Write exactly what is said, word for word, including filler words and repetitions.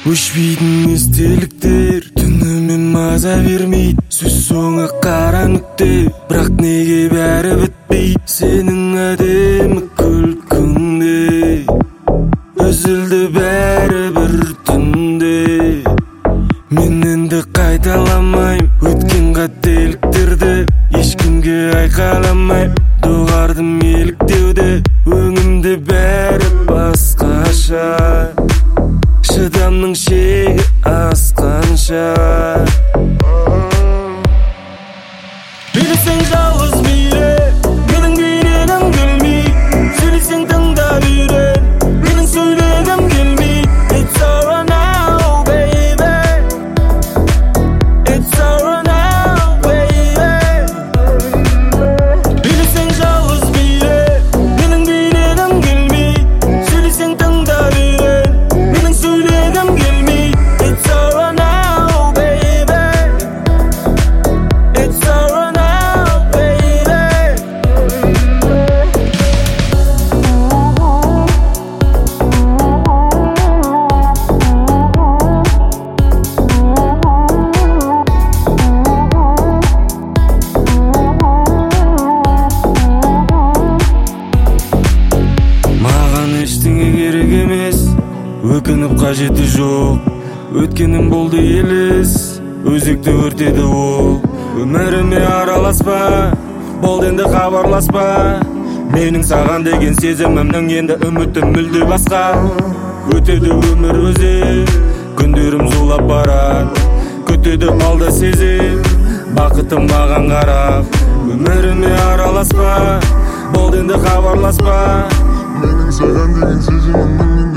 Өшпейтін естеліктер түнімен маза бермейді. Сөз соңы қара нүкте, бірақ неге бәрі бітпейді. Сенің әдемі күлкіңде үзілді бәрі бір түнде. Мен енді қайталамайм өткен қателіктерді, ешкімге айқаламай доғардым еліктеуді. Өңімде бәрі басқаша, шыдамның шегі асқанша. Билесең жалғыз мейлі, менің билегім келмей, сөйлесең тыңдап үйрен, менің сөйлегім келмей. It's alright now, baby. It's alright now, baby. Билесең жалғыз мейлі, менің билегім келмей, сөйлесең тыңдап үйрен, менің сөйлегім келмей. It's alright now, baby. It's alright now, baby. Маған ештеңе керек емес, өкініп қажеті жоқ. Өткенім болды елес, өзекті өртеді ол. Өміріме араласпа, болды енді хабарласпа. Менің саған деген сезімімнің енді үмітім мүлде басқа. Өтеді өмір өзі, күндерім зулап барад. Күтеді алда сезім, бақытым маған қарап. Өміріме араласпа, болды енді хабарласпа. Менің саған деген сезімімнің